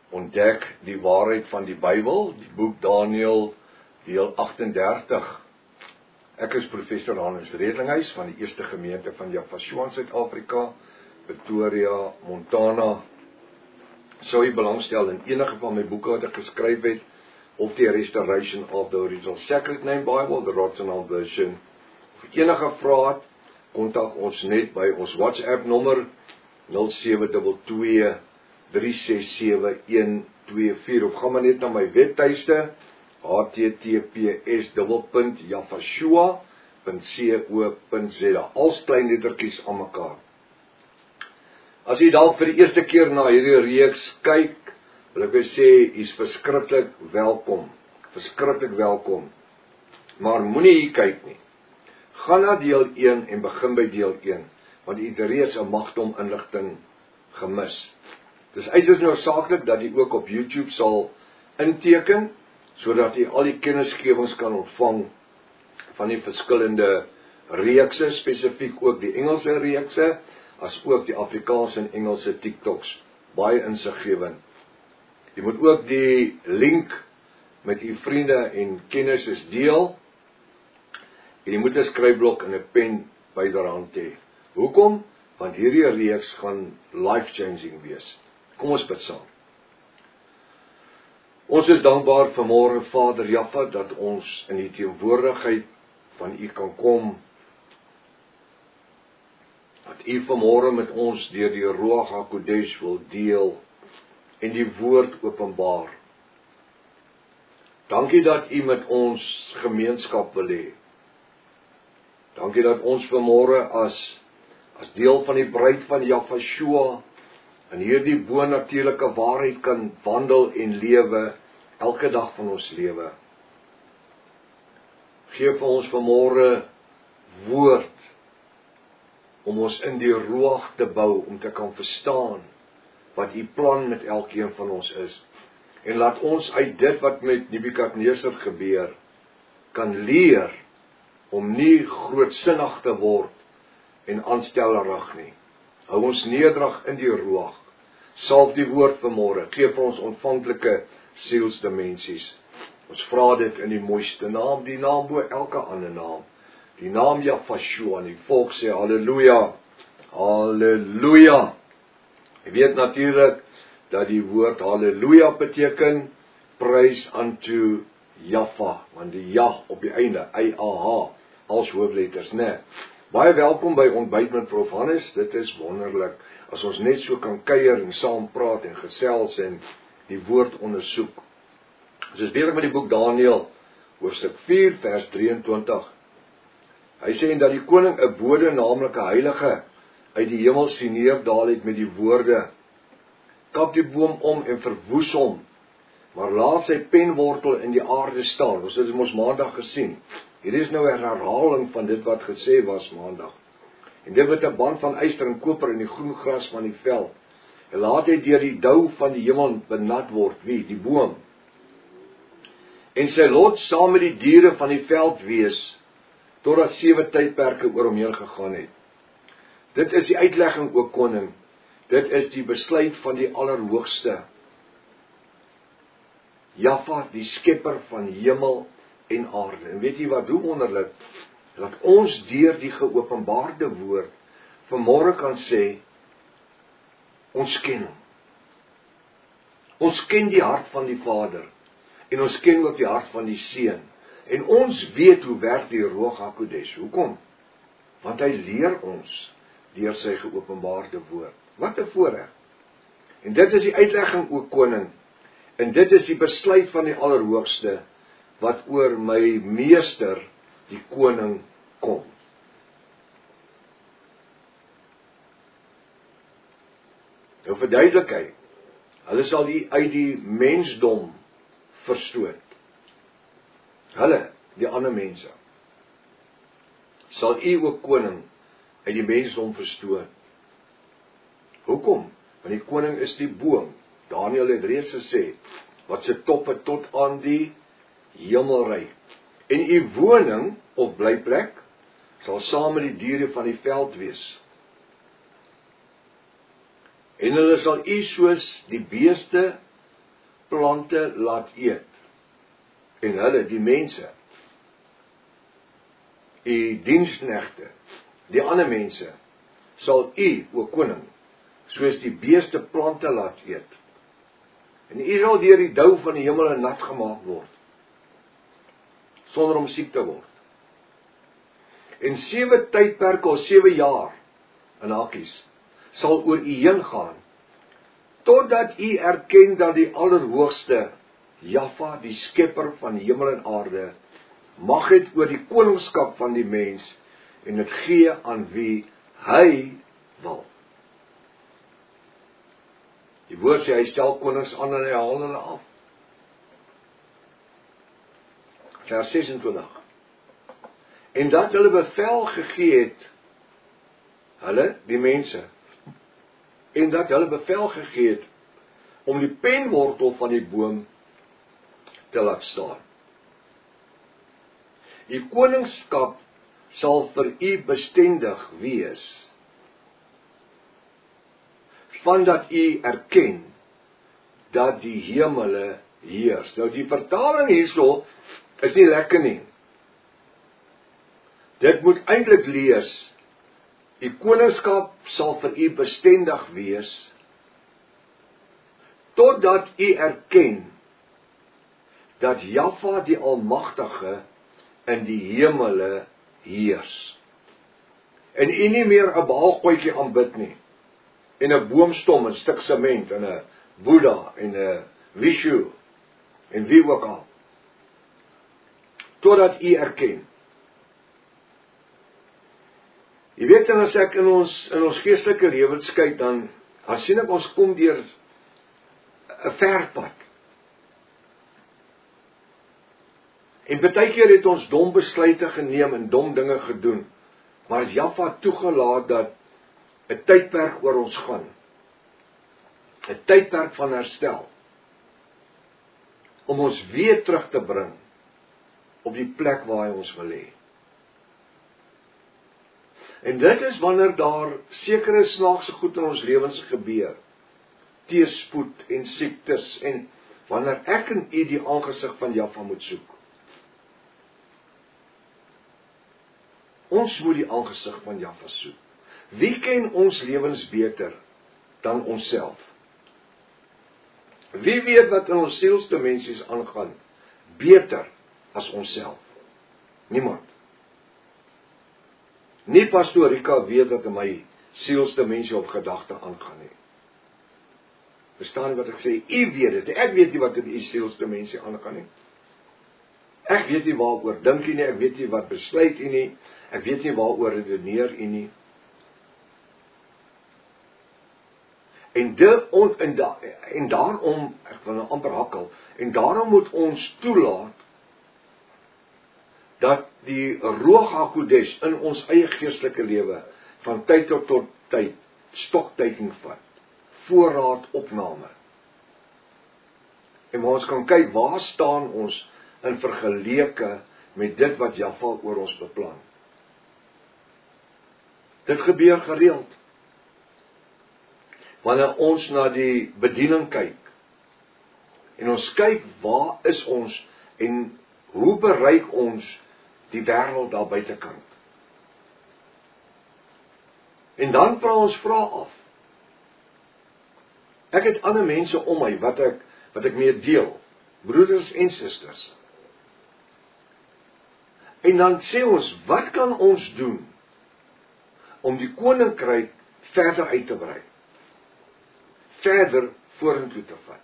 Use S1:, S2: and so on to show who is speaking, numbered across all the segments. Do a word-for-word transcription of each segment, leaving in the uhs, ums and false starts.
S1: ontdek die waarheid van die Bybel, die boek Daniël, deel agt en dertig. Ek is professor Hannes Redlinghuis van die Eerste Gemeente van Yafashua in Suid-Afrika, Pretoria, Montana. Sou jy belangstel in enige van my boeke wat ek geskryf het, of die Restoration of the Original Sacred Name Bible, the Rotherham Version, of enige vraag, kontak ons net by ons WhatsApp nommer nul sewe twee twee, drie ses sewe, een twee vier, of gaan maar net na my webtuiste, h t t p s punt yafashua punt co punt z a, als klein lettertjies aan mekaar. As jy dalk vir die eerste keer na hierdie reeks kyk, wil ek wil sê, jy is verskriklik welkom, verskriklik welkom, maar moenie hier kyk nie. Gaan na deel een en begin by deel een, want jy het reeds 'n magdom inligting gemis. Dis uiters noodsaaklik dat jy ook op YouTube sal inteken, sodat jy al die kennisgewings kan ontvang van die verskillende reekse, spesifiek ook die Engelse reekse, as ook die Afrikaanse en Engelse TikToks, baie insiggewend. Jy moet ook die link met u vriende en kennisses deel, en jy moet 'n skryfblok en 'n pen byderhand hê. Hoekom? Want hierdie reeks gaan life-changing wees. Kom ons bid saam. Ons is dankbaar vanmôre, Vader Jaffa, dat ons in die teenwoordigheid van U kan kom, dat U vanmôre met ons deur die Ruach HaKodesh wil deel en die woord openbaar. Dankie dat U met ons gemeenskap wil hê. Dankie dat ons vanmôre as as deel van die bruid van Yafashua in hierdie bonatuurlike waarheid kan wandel en lewe elke dag van ons lewe. Geef vir ons vanmôre woord om ons in die Ruach te bou, om te kan verstaan wat U plan met elkeen van ons is. En laat ons uit dit wat met Nebukadneser gebeur, kan leer om nie grootsinnig te word en aanstellerig nie. Hou ons nederig in die Ruach. Salf die woord vanmôre. Geef vir ons ontvanklike sielsdimensies. Ons vra dit in die mooiste naam, die naam bo elke ander naam. Die naam Yafashua, en die volk sê halleluja. Halleluja. Jy weet natuurlik dat die woord halleluja beteken prys unto Jaffa, want die ja op die einde, Y A H, als hoofletters, né? Baie welkom by Ontbyt met Prof Hannes, dit is wonderlik, as ons net so kan kuier en saam praat en gesels en die woord ondersoek. Ons is besig met die boek Daniël, hoofstuk vier, vers drieëntwintig. Hy sê, en dat die koning 'n bode, naamlik 'n heilige, uit die hemel sien neerdaal het met die woorde, kap die boom om en verwoes hom, maar laat sy penwortel in die aarde staan. Ons het dit mos maandag gesien. Hier is nou 'n herhaling van dit wat gesê was maandag. En dit met 'n band van yster en koper in die groen gras van die veld. En laat hy deur die dou van die hemel benat word. Wie? Die boom. En sy lot saam met die diere van die veld wees, totdat sewe tydperke oor hom heen gegaan het. Dit is die uitlegging, o koning. Dit is die besluit van die Allerhoogste. Jaffa, die skepper van hemel en aarde. En weet jy wat, hoe wonderlik, dat ons deur die geopenbaarde woord vanmôre kan sê, ons ken hom. Ons ken die hart van die Vader, en ons ken ook die hart van die Seun. En ons weet hoe werk die Ruach HaKodesh. Hoekom? Want hy leer ons deur sy geopenbaarde woord. Wat 'n voorreg. En dit is die uitlegging, o koning, en dit is die besluit van die Allerhoogste, wat oor my meester, die koning, kom. Nou verduidelik hy, hulle sal die uit die mensdom verstoot. Hulle, die ander mense, sal u, o koning, uit die mensdom verstoot. Hoekom? Want die koning is die boom. Daniël het reeds gesê, wat sy toppe tot aan die hemel reik. En u woning of blyplek sal saam met die diere van die veld wees. En hulle sal u soos die beeste plante laat eet. En hulle, die mense, die diensknegte, die ander mense, sal u, o koning, soos die beeste plante laat eet. En u sal deur die dou van die hemel nat gemaak word, sonder om siek te word. En sewe tydperke of sewe jaar, in hakies, sal oor u heen gaan, totdat u erken dat die Allerhoogste, Jaffa, die skepper van hemel en aarde, mag het oor die koningskap van die mens, en het gee aan wie hy wil. Die woord sê, hy stel konings aan en hy haal hulle af. Vers sesentwintig. En dat hulle bevel gegee het, hulle, die mense, en dat hulle bevel gegee het, om die penwortel van die boom te laat staan. Die koningskap sal vir u bestendig wees, van dat u erken, dat die hemele heers. Nou die vertaling hierso, is nie lekker nie. Dit moet eintlik lees, die koningskap sal vir u bestendig wees, totdat u erken, dat Jaffa die Almagtige in die hemele heers. En u nie meer 'n baalgoedjie aanbid nie, en 'n boomstom, 'n stuk sement, en 'n Boeddha, en 'n Vishu, en wie ook al. Totdat u erken. Jy weet, en as ek in ons, in ons geestelike lewens kyk, dan, dan sien ek ons kom deur 'n verpad. En baie keer het ons dom besluite geneem en dom dinge gedoen, maar Jaffa toegelaat dat 'n tydperk oor ons gaan. 'n Tydperk van herstel. Om ons weer terug te bring op die plek waar hy ons wil hê. En dit is wanneer daar sekere snaakse goed in ons lewens gebeur. Teëspoed en siektes, en wanneer ek en u die aangesig van Jaffa moet soek. Ons moet die aangesig van Jaffa soek. Wie ken ons lewens beter dan onsself? Wie weet wat in ons sielsdimensies aangaan beter as onsself? Niemand. Nie pastoor Rika weet wat in my sielsdimensie of gedagte aangaan nie. Verstaan wat ek sê? U weet dit. Ek weet nie wat in u sielsdimensie aangaan nie. Ek weet nie waaroor dink u nie, ek weet nie wat besluit u nie, ek weet nie waaroor redeneer u nie. En, de, on, en, da, en daarom, ek wil nou amper hakkel, en daarom moet ons toelaat, dat die Ruach HaKodesh in ons eie geestelike lewe, van tyd tot tot tyd, stokteiking vat, voorraad opname. En ons kan kyk, waar staan ons in vergeleke met dit wat Jaffa oor ons beplan. Dit gebeur gereeld. Wanneer ons na die bediening kyk, en ons kyk waar is ons, en hoe bereik ons die wêreld daar buitekant. En dan vra ons vra af. Ek het ander mense om my, wat ek, wat ek mee deel, broeders en susters. En dan sê ons, wat kan ons doen om die koninkryk verder uit te brei? Verder vorentoe te vat.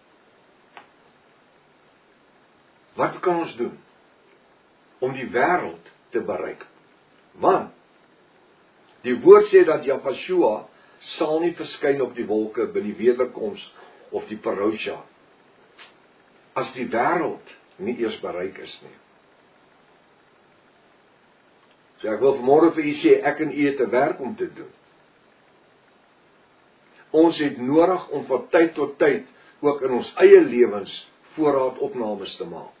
S1: Wat kan ons doen om die wêreld te bereik? Want die woord sê dat Yahshua sal nie verskyn op die wolke by die wederkoms of die parousia, as die wêreld nie eers bereik is nie. So ek wil vanmôre vir u sê, ek en u het 'n werk om te doen. Ons het nodig om van tyd tot tyd, ook in ons eie lewens, voorraadopnames te maak.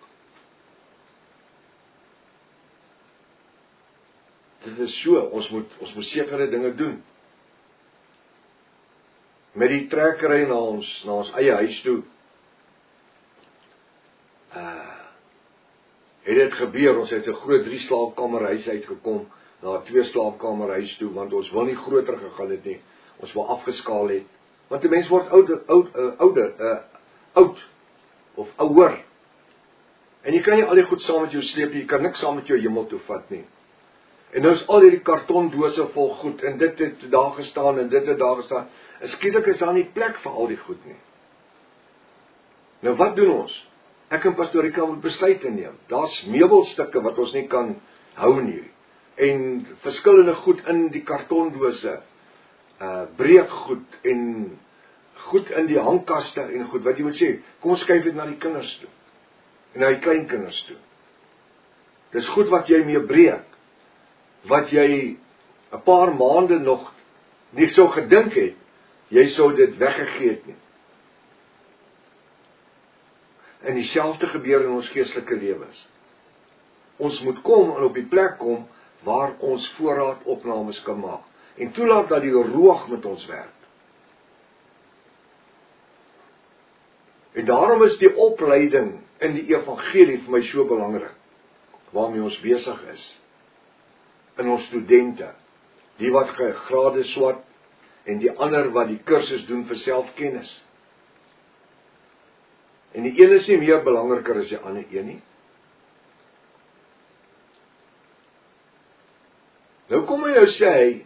S1: Dit is so, ons moet, ons moet sekere dinge doen. Met die trekkery na ons, na ons eie huis toe, uh, het dit gebeur, ons het 'n groot drie slaapkamerhuis uitgekom, na 'n twee slaapkamerhuis toe, want ons wil nie groter gegaan het nie, ons wil afgeskaal het, want die mens word ouder, oud, uh, ouder, uh, oud, of ouer, en jy kan nie al die goed saam met jou sleep, jy kan niks saam met jou hemel toe vat nie. En nou is al hierdie kartondose vol goed, en dit het daar gestaan, en dit het daar gestaan, en skielik is daar nie plek vir al die goed nie. Nou wat doen ons? Ek en Pastor Rika moet besluite neem. Daar's meubelstukke wat ons nie kan hou nie, en verskillende goed in die kartondose, uh, breekgoed, en goed in die hangkaste, en goed, wat jy moet sê, kom ons skuif dit na die kinders toe, en na die kleinkinders toe. Dis goed wat jy mee breek, wat jy 'n paar maande nog nie so gedink het, jy sou dit weggegee het nie. En dieselfde gebeur in ons geestelike lewens. Ons moet kom en op die plek kom waar ons voorraadopnames kan maak, en toelaat dat die Ruach met ons werk. En daarom is die opleiding in die evangelie vir my so belangrik, waarmee ons besig is. In ons studente, die wat grade swat, en die ander wat die kursus doen vir selfkennis. En die een is nie meer belangriker as die ander een nie. Nou kom hy nou sê,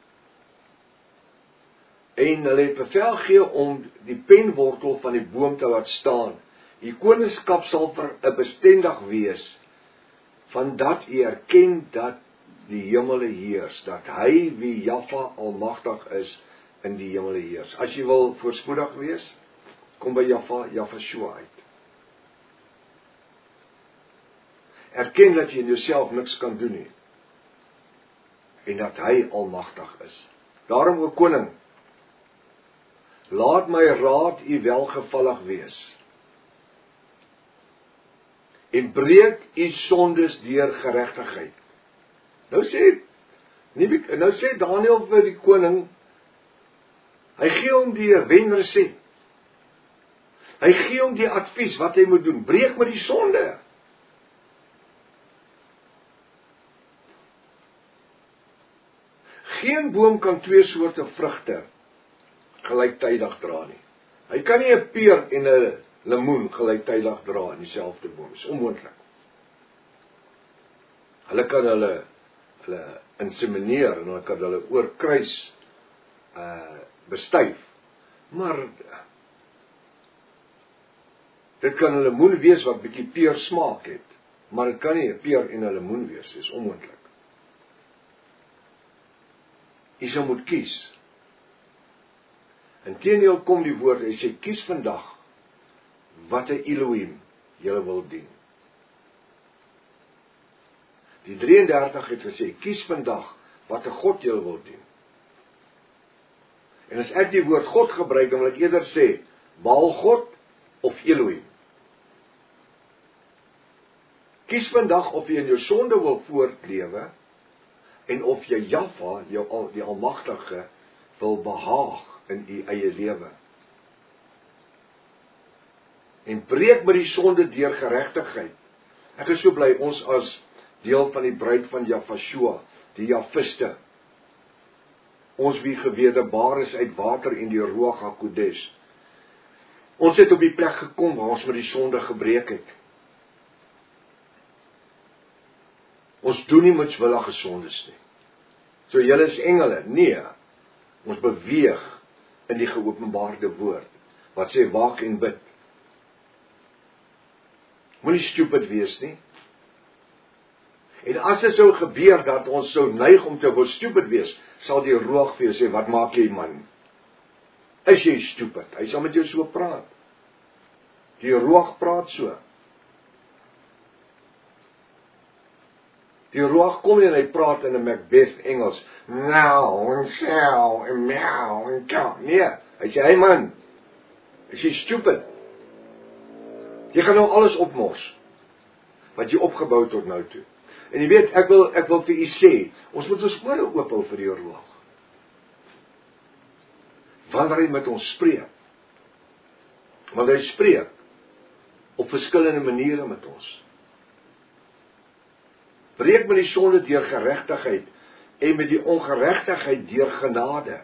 S1: en hulle het bevel gee om die penwortel van die boom te laat staan. Die koningskap sal vir 'n bestendig wees, van dat u erken dat die hemele heers, dat hy wie Jaffa almagtig is, in die hemele heers. As jy wil voorspoedig wees, kom by Jaffa, Jafashua uit. Erken dat jy in jouself niks kan doen nie, en dat hy almagtig is. Daarom, o koning, laat my raad u welgevallig wees, en breek u sondes deur geregtigheid. Nou sê, nou sê Daniël vir die koning, hy gee hom die wenresep. Hy gee hom die advies wat hy moet doen. Breek met die sonde. Geen boom kan twee soorte vrugte gelyktydig dra nie. Hy kan nie 'n peer en 'n lemoen gelyktydig dra in dieselfde boom. Dit is onmoontlik. Hulle kan hulle hulle insemineer en hulle kan hulle oorkruis uh, bestuif. Maar dit kan 'n lemoen wees wat bietjie peer smaak het, maar dit kan nie 'n peer en 'n lemoen wees, dit is onmoontlik. Jy sal moet kies. Inteendeel kom die woord, hy sê, kies vandag wat 'n Elohim julle wil dien. Die drie en dertig het gesê, kies vandag wat 'n God julle wil dien. En as ek die woord God gebruik, dan wil ek eerder sê, Baal God of Elohim. Kies vandag of jy in jou sonde wil voortlewe, en of jy Jaffa, jou die Almagtige, wil behaag in u eie lewe. En breek met die sonde deur geregtigheid. Ek is so bly, ons as deel van die bruid van Jafashua, die Jafiste, ons wie gewederbaar is uit water en die Ruach HaKodesh. Ons het op die plek gekom waar ons met die sonde gebreek het. Ons doen nie moetswillige sondes nie. So julle is engele, nee, ons beweeg in die geopenbaarde woord, wat sê waak en bid. Moenie stupid wees nie. En as dit sou gebeur dat ons sou neig om te wil stupid wees, sal die Ruach vir jou sê, wat maak jy man? Is jy stupid? Hy sal met jou so praat. Die Ruach praat so. Die Ruach kom en hy praat in 'n Macbeth Engels. Now, en so, en meow, en ka. Nee, hy sê, hey man, is jy stupid? Jy gaan nou alles opmors, wat jy opgebou het tot nou toe. En jy weet, ek wil, ek wil vir u sê, ons moet ons ore oop hou vir die Ruach. Wanneer hy met ons spreek, want hy spreek, op verskillende maniere met ons. Breek met die sonde deur geregtigheid en met die ongeregtigheid deur genade.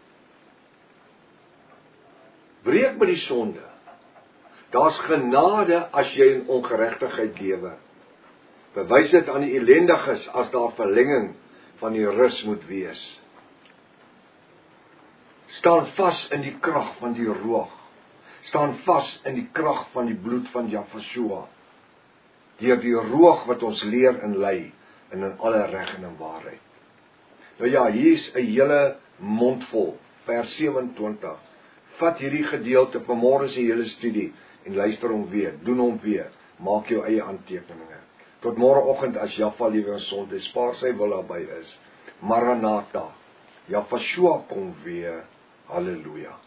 S1: Breek met die sonde. Daar's genade as jy in ongeregtigheid lewe. Bewys dit aan die ellendiges as daar verlenging van die rus moet wees. Staan vas in die krag van die roog. Staan vas in die krag van die bloed van Jahshua. Deur die roog wat ons leer en lei en in alle reg en in waarheid. Nou ja, hier is 'n hele mondvol, vers sewe-en-twintig. Vat hierdie gedeelte vanmôre se hele studie en luister hom weer, doen hom weer, maak jou eie aantekeninge. Tot môreoggend as Jaffa liewe ons sonde, spaar sy wil daarby is. Maranatha. Jahshua kom weer. Halleluja.